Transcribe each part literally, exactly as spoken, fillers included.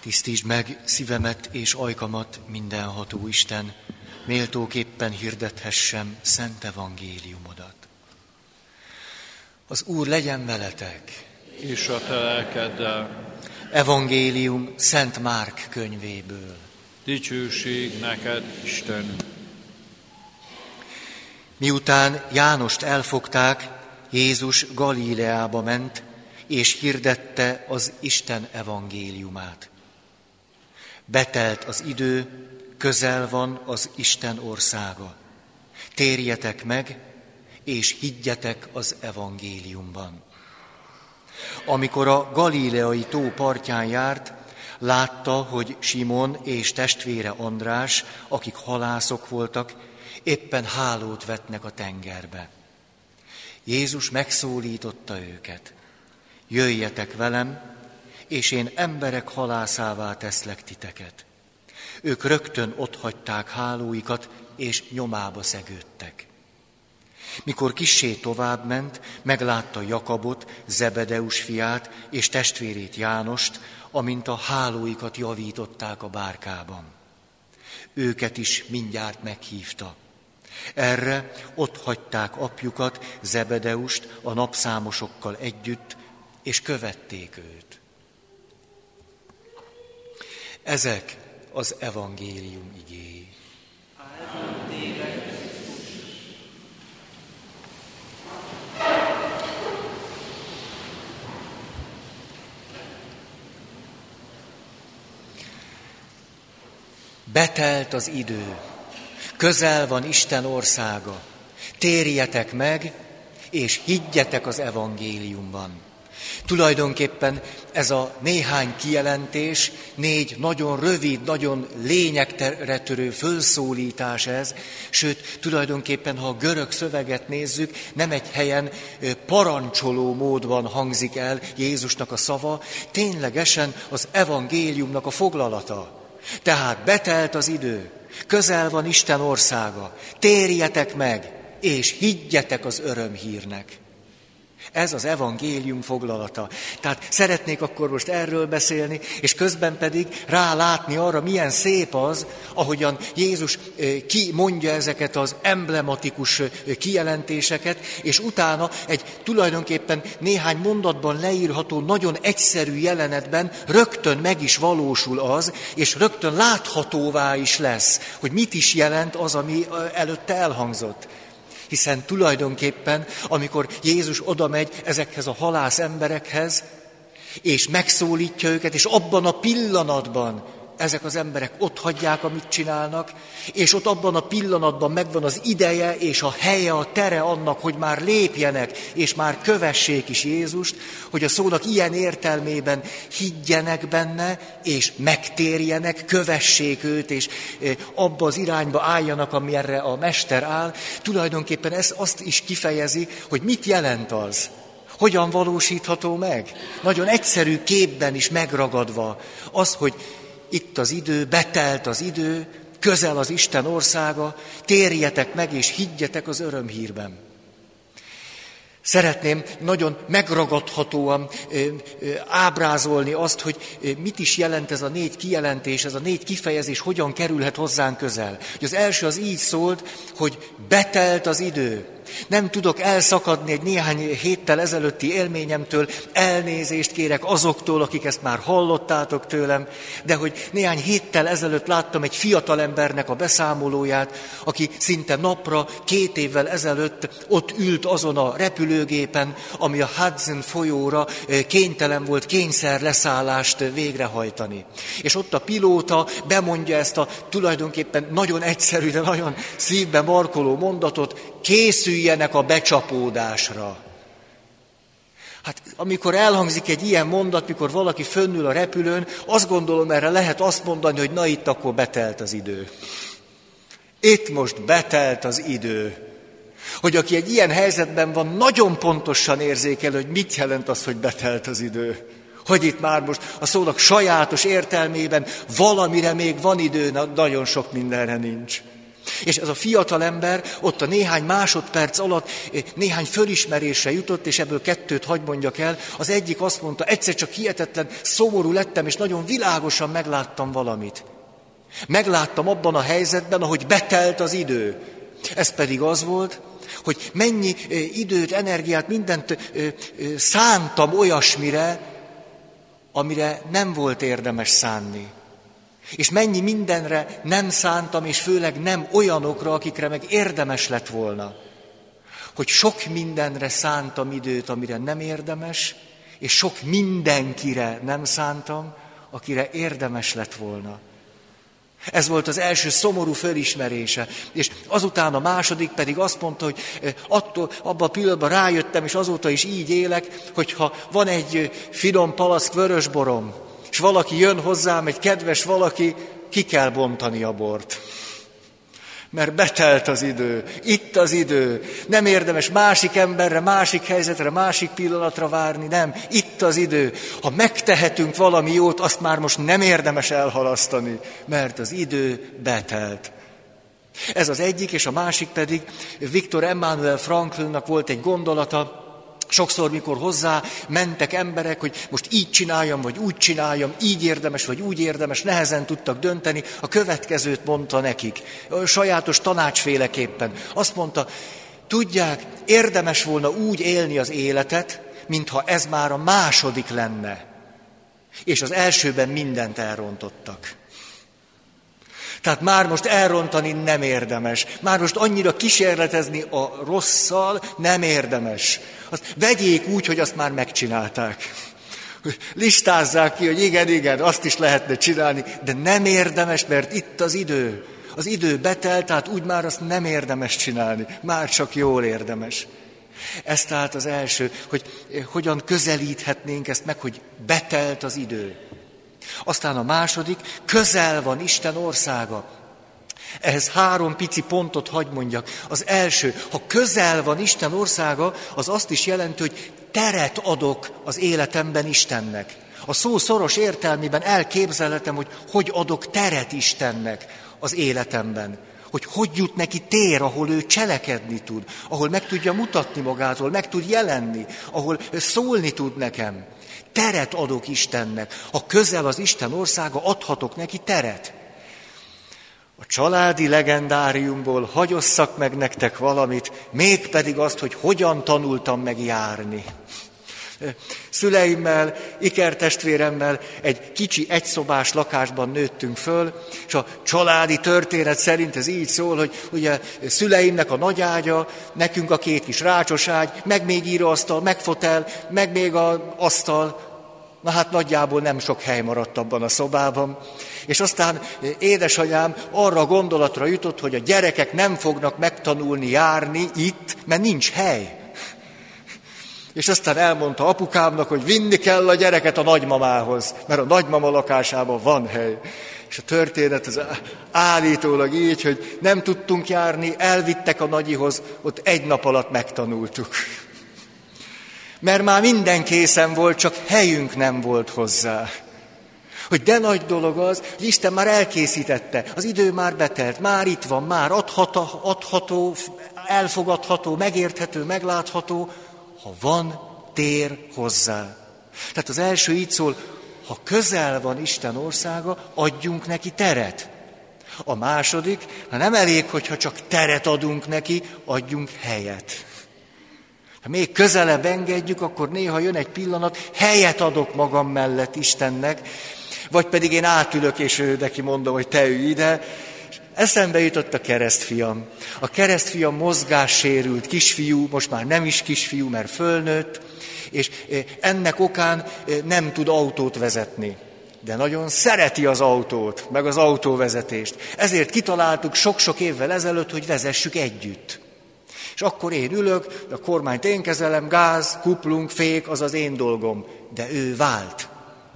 Tisztítsd meg szívemet és ajkamat, mindenható Isten, méltóképpen hirdethessem szent evangéliumodat. Az Úr legyen veletek! És a te lelkeddel. Evangélium Szent Márk könyvéből. Dicsőség neked, Isten! Miután Jánost elfogták, Jézus Galileába ment, és hirdette az Isten evangéliumát. Betelt az idő, közel van az Isten országa. Térjetek meg, és higgyetek az evangéliumban. Amikor a galileai tó partján járt, látta, hogy Simon és testvére András, akik halászok voltak, éppen hálót vetnek a tengerbe. Jézus megszólította őket. Jöjjetek velem, és én emberek halászává teszlek titeket. Ők rögtön otthagyták hálóikat, és nyomába szegődtek. Mikor kissé továbbment, meglátta Jakabot, Zebedeus fiát és testvérét Jánost, amint a hálóikat javították a bárkában. Őket is mindjárt meghívta. Erre ott hagyták apjukat, Zebedeust a napszámosokkal együtt, és követték őt. Ezek az evangélium igéi. Betelt az idő, közel van Isten országa. Térjetek meg, és higgyetek az evangéliumban. Tulajdonképpen ez a néhány kijelentés, négy nagyon rövid, nagyon lényegre törő fölszólítás ez, sőt, tulajdonképpen, ha a görög szöveget nézzük, nem egy helyen parancsoló módban hangzik el Jézusnak a szava, ténylegesen az evangéliumnak a foglalata. Tehát betelt az idő, közel van Isten országa, térjetek meg, és higgyetek az örömhírnek. Ez az evangélium foglalata. Tehát szeretnék akkor most erről beszélni, és közben pedig rálátni arra, milyen szép az, ahogyan Jézus kimondja ezeket az emblematikus kijelentéseket, és utána egy tulajdonképpen néhány mondatban leírható, nagyon egyszerű jelenetben rögtön meg is valósul az, és rögtön láthatóvá is lesz, hogy mit is jelent az, ami előtte elhangzott. Hiszen tulajdonképpen, amikor Jézus odamegy ezekhez a halász emberekhez, és megszólítja őket, és abban a pillanatban ezek az emberek ott hagyják, amit csinálnak, és ott abban a pillanatban megvan az ideje és a helye, a tere annak, hogy már lépjenek, és már kövessék is Jézust, hogy a szónak ilyen értelmében higgyenek benne, és megtérjenek, kövessék őt, és abba az irányba álljanak, amire a Mester áll. Tulajdonképpen ez azt is kifejezi, hogy mit jelent az. Hogyan valósítható meg? Nagyon egyszerű képben is megragadva az, hogy itt az idő, betelt az idő, közel az Isten országa, térjetek meg és higgyetek az örömhírben. Szeretném nagyon megragadhatóan ö, ö, ábrázolni azt, hogy ö, mit is jelent ez a négy kijelentés, ez a négy kifejezés, hogyan kerülhet hozzánk közel. Az első az így szólt, hogy betelt az idő. Nem tudok elszakadni egy néhány héttel ezelőtti élményemtől, elnézést kérek azoktól, akik ezt már hallottátok tőlem, de hogy néhány héttel ezelőtt láttam egy fiatalembernek a beszámolóját, aki szinte napra, két évvel ezelőtt ott ült azon a repülőgépen, ami a Hudson folyóra kénytelen volt kényszer leszállást végrehajtani. És ott a pilóta bemondja ezt a tulajdonképpen nagyon egyszerű, de nagyon szívbe markoló mondatot: készüljenek a becsapódásra. Hát amikor elhangzik egy ilyen mondat, mikor valaki fönnül a repülőn, azt gondolom, erre lehet azt mondani, hogy na itt akkor betelt az idő. Itt most betelt az idő. Hogy aki egy ilyen helyzetben van, nagyon pontosan érzékel, hogy mit jelent az, hogy betelt az idő. Hogy itt már most a szónak sajátos értelmében valamire még van idő, nagyon sok mindenre nincs. És ez a fiatal ember ott a néhány másodperc alatt néhány fölismerésre jutott, és ebből kettőt hagy mondjak el. Az egyik azt mondta, egyszer csak hihetetlen szomorú lettem, és nagyon világosan megláttam valamit. Megláttam abban a helyzetben, ahogy betelt az idő. Ez pedig az volt, hogy mennyi időt, energiát, mindent szántam olyasmire, amire nem volt érdemes szánni. És mennyi mindenre nem szántam, és főleg nem olyanokra, akikre meg érdemes lett volna. Hogy sok mindenre szántam időt, amire nem érdemes, és sok mindenkire nem szántam, akire érdemes lett volna. Ez volt az első szomorú fölismerése. És azután a második pedig azt mondta, hogy attól, abban a pillanatban rájöttem, és azóta is így élek, hogyha van egy finom palack vörösborom, és valaki jön hozzám, egy kedves valaki, ki kell bontani a bort. Mert betelt az idő, itt az idő, nem érdemes másik emberre, másik helyzetre, másik pillanatra várni, nem, itt az idő. Ha megtehetünk valami jót, azt már most nem érdemes elhalasztani, mert az idő betelt. Ez az egyik, és a másik pedig Viktor Emmanuel Franklinnak volt egy gondolata. Sokszor, mikor hozzá mentek emberek, hogy most így csináljam, vagy úgy csináljam, így érdemes, vagy úgy érdemes, nehezen tudtak dönteni, a következőt mondta nekik, sajátos tanácsféleképpen. Azt mondta, tudják, érdemes volna úgy élni az életet, mintha ez már a második lenne. És az elsőben mindent elrontottak. Tehát már most elrontani nem érdemes. Már most annyira kísérletezni a rosszal nem érdemes. Azt vegyék úgy, hogy azt már megcsinálták. Listázzák ki, hogy igen, igen, azt is lehetne csinálni, de nem érdemes, mert itt az idő. Az idő betelt, tehát úgy már azt nem érdemes csinálni. Már csak jól érdemes. Ez tehát az első, hogy hogyan közelíthetnénk ezt meg, hogy betelt az idő. Aztán a második, közel van Isten országa. Ehhez három pici pontot hagy mondjak. Az első, ha közel van Isten országa, az azt is jelenti, hogy teret adok az életemben Istennek. A szó szoros értelmében elképzelhetem, hogy hogy adok teret Istennek az életemben. Hogy hogy jut neki tér, ahol ő cselekedni tud, ahol meg tudja mutatni magától, meg tud jelenni, ahol szólni tud nekem. Teret adok Istennek. Ha közel az Isten országa, adhatok neki teret. A családi legendáriumból hagyosszak meg nektek valamit, mégpedig azt, hogy hogyan tanultam meg járni. Szüleimmel, ikertestvéremmel egy kicsi egyszobás lakásban nőttünk föl, és a családi történet szerint ez így szól, hogy ugye szüleimnek a nagy ágya, nekünk a két kis rácsos ágy, meg még íróasztal, meg fotel, meg még az asztal. Na hát nagyjából nem sok hely maradt abban a szobában. És aztán édesanyám arra a gondolatra jutott, hogy a gyerekek nem fognak megtanulni járni itt, mert nincs hely. És aztán elmondta apukámnak, hogy vinni kell a gyereket a nagymamához, mert a nagymama lakásában van hely. És a történet az állítólag így, hogy nem tudtunk járni, elvittek a nagyihoz, ott egy nap alatt megtanultuk. Mert már minden készen volt, csak helyünk nem volt hozzá. Hogy de nagy dolog az, hogy Isten már elkészítette, az idő már betelt, már itt van, már adható, adható, elfogadható, megérthető, meglátható, ha van tér hozzá. Tehát az első így szól, ha közel van Isten országa, adjunk neki teret. A második, ha nem elég, hogyha csak teret adunk neki, adjunk helyet. Ha még közelebb engedjük, akkor néha jön egy pillanat, helyet adok magam mellett Istennek, vagy pedig én átülök, és ő neki mondom, hogy te ülj ide. Eszembe jutott a keresztfiam. A keresztfiam mozgássérült kisfiú, most már nem is kisfiú, mert fölnőtt, és ennek okán nem tud autót vezetni. De nagyon szereti az autót, meg az autóvezetést. Ezért kitaláltuk sok-sok évvel ezelőtt, hogy vezessük együtt. És akkor én ülök, a kormányt én kezelem, gáz, kuplung, fék, az az én dolgom. De ő vált.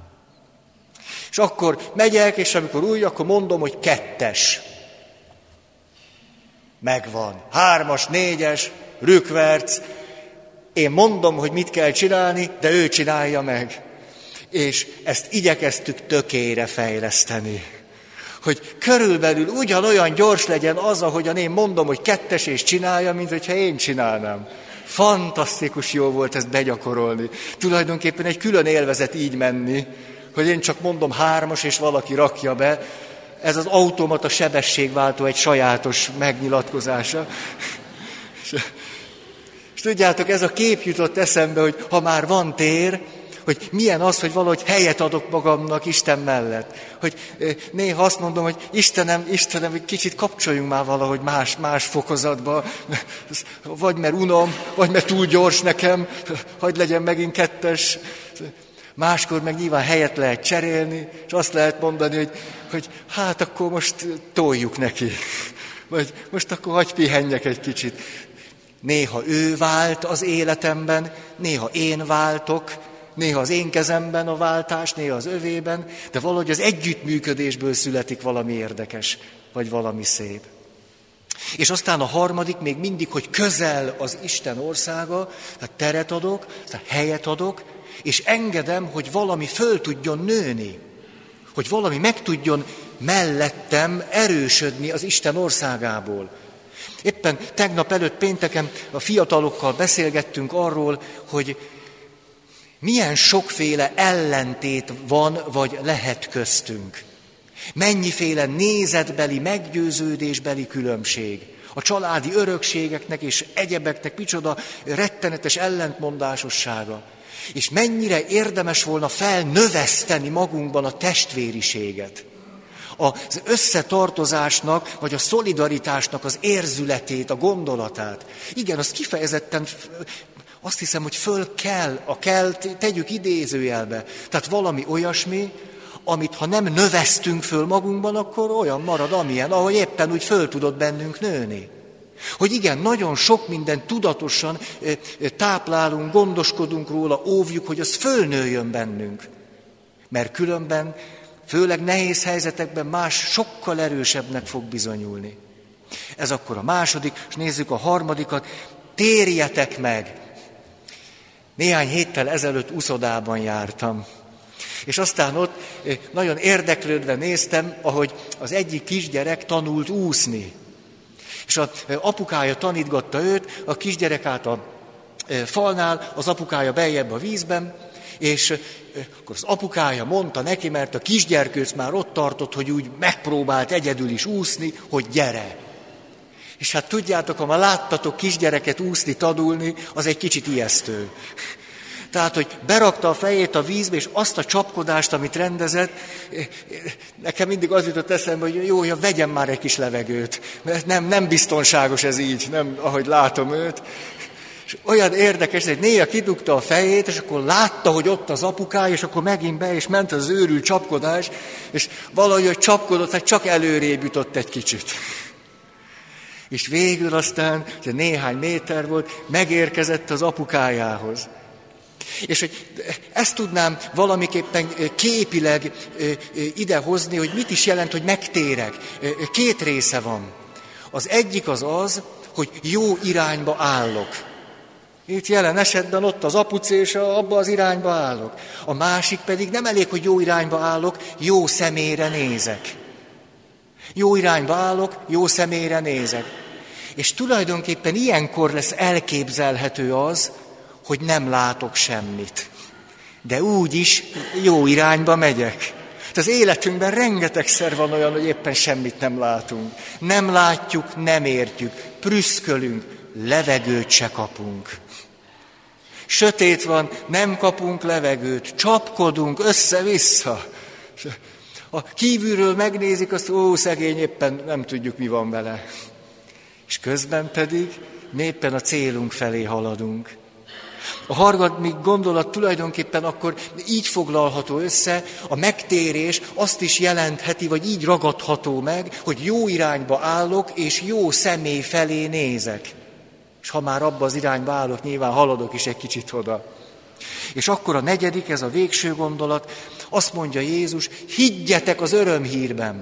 És akkor megyek, és amikor úgy, akkor mondom, hogy kettes. Megvan. Hármas, négyes, rükverc. Én mondom, hogy mit kell csinálni, de ő csinálja meg. És ezt igyekeztük tökére fejleszteni. Hogy körülbelül ugyanolyan gyors legyen az, ahogyan én mondom, hogy kettes és csinálja, mint hogyha én csinálnám. Fantasztikus jó volt ezt begyakorolni. Tulajdonképpen egy külön élvezet így menni, hogy én csak mondom hármas, és valaki rakja be. Ez az automata sebességváltó egy sajátos megnyilatkozása. És tudjátok, ez a kép jutott eszembe, hogy ha már van tér, hogy milyen az, hogy valahogy helyet adok magamnak Isten mellett. Hogy néha azt mondom, hogy Istenem, Istenem, egy kicsit kapcsoljunk már valahogy más, más fokozatba. Vagy mert unom, vagy mert túl gyors nekem, hadd legyen megint kettes. Máskor meg nyilván helyet lehet cserélni, és azt lehet mondani, hogy, hogy hát akkor most toljuk neki. Vagy most akkor hagyj pihenjek egy kicsit. Néha ő vált az életemben, néha én váltok, néha az én kezemben a váltás, néha az övében, de valahogy az együttműködésből születik valami érdekes, vagy valami szép. És aztán a harmadik még mindig, hogy közel az Isten országa, tehát teret adok, tehát helyet adok, és engedem, hogy valami föl tudjon nőni, hogy valami meg tudjon mellettem erősödni az Isten országából. Éppen tegnap előtt pénteken a fiatalokkal beszélgettünk arról, hogy milyen sokféle ellentét van, vagy lehet köztünk. Mennyiféle nézetbeli, meggyőződésbeli különbség. A családi örökségeknek és egyebeknek micsoda rettenetes ellentmondásossága. És mennyire érdemes volna felnöveszteni magunkban a testvériséget. Az összetartozásnak, vagy a szolidaritásnak az érzületét, a gondolatát. Igen, az kifejezetten, azt hiszem, hogy föl kell, a kell, tegyük idézőjelbe. Tehát valami olyasmi, amit ha nem növesztünk föl magunkban, akkor olyan marad, amilyen, ahogy éppen úgy föl tudod bennünk nőni. Hogy igen, nagyon sok mindent tudatosan táplálunk, gondoskodunk róla, óvjuk, hogy az fölnőjön bennünk. Mert különben, főleg nehéz helyzetekben más sokkal erősebbnek fog bizonyulni. Ez akkor a második, és nézzük a harmadikat. Térjetek meg! Néhány héttel ezelőtt uszodában jártam. És aztán ott nagyon érdeklődve néztem, ahogy az egyik kisgyerek tanult úszni. És az apukája tanítgatta őt, a kisgyerek át a falnál, az apukája beljebb a vízben, és akkor az apukája mondta neki, mert a kisgyerkőc már ott tartott, hogy úgy megpróbált egyedül is úszni, hogy gyere. És hát tudjátok, ha már láttatok kisgyereket úszni, tanulni, az egy kicsit ijesztő. Tehát, hogy berakta a fejét a vízbe, és azt a csapkodást, amit rendezett, nekem mindig az jutott eszembe, hogy jó, ja, vegyem már egy kis levegőt, mert nem, nem biztonságos ez így, nem, ahogy látom őt. És olyan érdekes, hogy néha kidugta a fejét, és akkor látta, hogy ott az apukája, és akkor megint be, és ment az őrült csapkodás, és valahogy, hogy csapkodott, hát csak előrébb jutott egy kicsit. És végül aztán, ugye néhány méter volt, megérkezett az apukájához. És hogy ezt tudnám valamiképpen képileg idehozni, hogy mit is jelent, hogy megtérek. Két része van. Az egyik az az, hogy jó irányba állok. Itt jelen esetben ott az apuci, és abba az irányba állok. A másik pedig nem elég, hogy jó irányba állok, jó személyre nézek. Jó irányba állok, jó személyre nézek. És tulajdonképpen ilyenkor lesz elképzelhető az, hogy nem látok semmit. De úgy is jó irányba megyek. Tehát az életünkben rengetegszer van olyan, hogy éppen semmit nem látunk. Nem látjuk, nem értjük, prüszkölünk, levegőt se kapunk. Sötét van, nem kapunk levegőt, csapkodunk össze-vissza. A kívülről megnézik, azt, ó, szegény, éppen nem tudjuk, mi van vele. És közben pedig mi éppen a célunk felé haladunk. A harmadik gondolat tulajdonképpen akkor így foglalható össze, a megtérés azt is jelentheti, vagy így ragadható meg, hogy jó irányba állok, és jó személy felé nézek. És ha már abba az irányba állok, nyilván haladok is egy kicsit oda. És akkor a negyedik, ez a végső gondolat, azt mondja Jézus, higgyetek az örömhírben.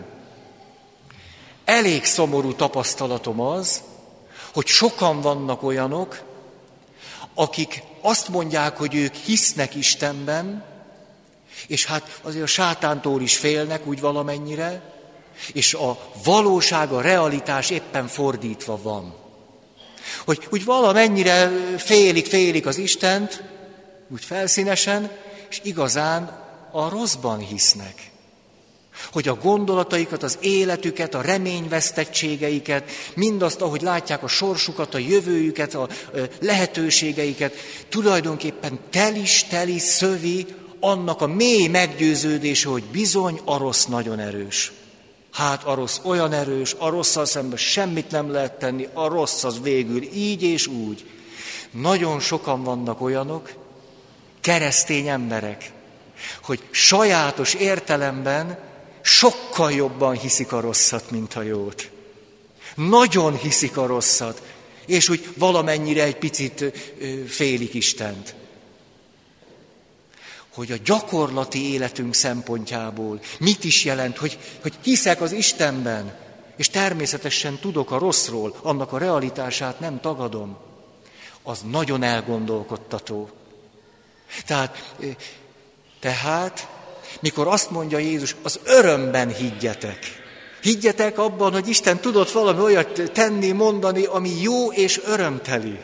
Elég szomorú tapasztalatom az, hogy sokan vannak olyanok, akik azt mondják, hogy ők hisznek Istenben, és hát azért a sátántól is félnek úgy valamennyire, és a valóság, a realitás éppen fordítva van. Hogy úgy valamennyire félig-félig az Istent, úgy felszínesen, és igazán a rosszban hisznek. Hogy a gondolataikat, az életüket, a reményvesztettségeiket, mindazt, ahogy látják a sorsukat, a jövőjüket, a lehetőségeiket, tulajdonképpen telis-teli szövi annak a mély meggyőződése, hogy bizony a rossz nagyon erős. Hát a rossz olyan erős, a rosszal szemben semmit nem lehet tenni, a rossz az végül így és úgy. Nagyon sokan vannak olyanok, keresztény emberek, hogy sajátos értelemben sokkal jobban hiszik a rosszat, mint a jót. Nagyon hiszik a rosszat, és úgy valamennyire egy picit félik Istent. Hogy a gyakorlati életünk szempontjából mit is jelent, hogy, hogy hiszek az Istenben, és természetesen tudok a rosszról, annak a realitását nem tagadom, az nagyon elgondolkodtató. Tehát, tehát, mikor azt mondja Jézus, az örömben higgyetek. Higgyetek abban, hogy Isten tudott valami olyat tenni, mondani, ami jó és örömteli.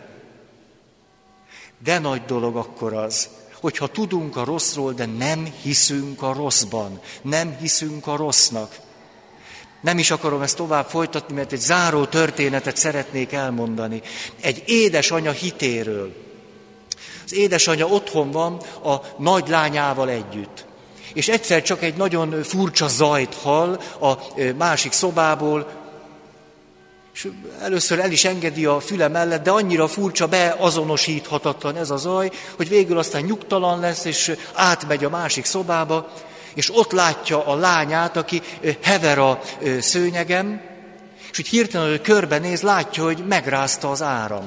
De nagy dolog akkor az, hogyha tudunk a rosszról, de nem hiszünk a rosszban, nem hiszünk a rossznak. Nem is akarom ezt tovább folytatni, mert egy záró történetet szeretnék elmondani. Egy édesanya hitéről. Az édesanya otthon van a nagylányával együtt. És egyszer csak egy nagyon furcsa zajt hall a másik szobából, és először el is engedi a füle mellett, de annyira furcsa, beazonosíthatatlan ez a zaj, hogy végül aztán nyugtalan lesz, és átmegy a másik szobába, és ott látja a lányát, aki hever a szőnyegem, és úgy hirtelen körbenéz, látja, hogy megrázta az áram.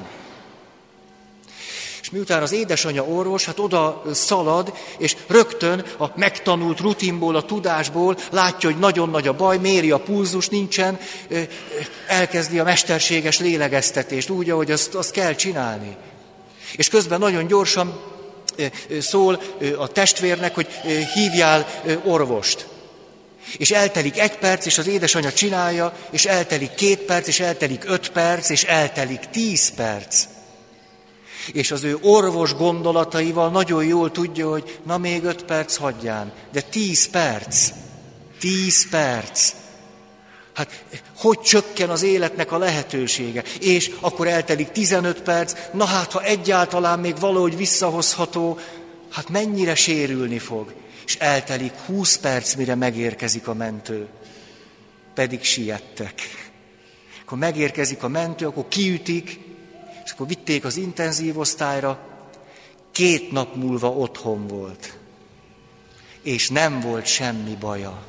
És miután az édesanyja orvos, hát oda szalad, és rögtön a megtanult rutinból, a tudásból látja, hogy nagyon nagy a baj, méri a pulzus, nincsen, elkezdi a mesterséges lélegeztetést, úgy, ahogy azt, azt kell csinálni. És közben nagyon gyorsan szól a testvérnek, hogy hívjál orvost. És eltelik egy perc, és az édesanyja csinálja, és eltelik két perc, és eltelik öt perc, és eltelik tíz perc. És az ő orvos gondolataival nagyon jól tudja, hogy na még öt perc hagyján, de tíz perc, tíz perc. Hát hogy csökken az életnek a lehetősége? És akkor eltelik tizenöt perc, na hát ha egyáltalán még valahogy visszahozható, hát mennyire sérülni fog? És eltelik húsz perc, mire megérkezik a mentő. Pedig siettek. Akkor megérkezik a mentő, akkor kiütik, és akkor vitték az intenzív osztályra, két nap múlva otthon volt. És nem volt semmi baja.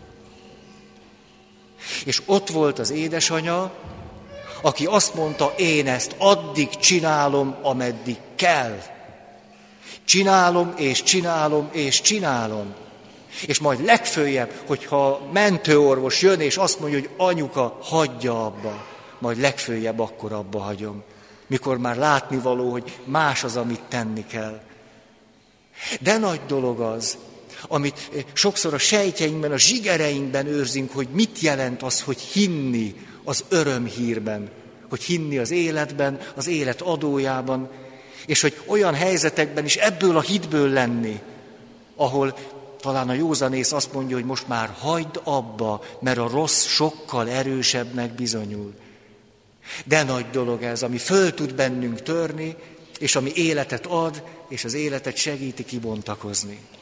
És ott volt az édesanya, aki azt mondta, én ezt addig csinálom, ameddig kell. Csinálom, és csinálom, és csinálom. És majd legföljebb, hogyha mentőorvos jön, és azt mondja, hogy anyuka, hagyja abba, majd legföljebb akkor abba hagyom. Mikor már látnivaló, hogy más az, amit tenni kell. De nagy dolog az, amit sokszor a sejtjeinkben, a zsigereinkben őrzünk, hogy mit jelent az, hogy hinni az örömhírben, hogy hinni az életben, az élet adójában, és hogy olyan helyzetekben is ebből a hitből lenni, ahol talán a józanész azt mondja, hogy most már hagyd abba, mert a rossz sokkal erősebbnek bizonyul. De nagy dolog ez, ami föl tud bennünk törni, és ami életet ad, és az életet segíti kibontakozni.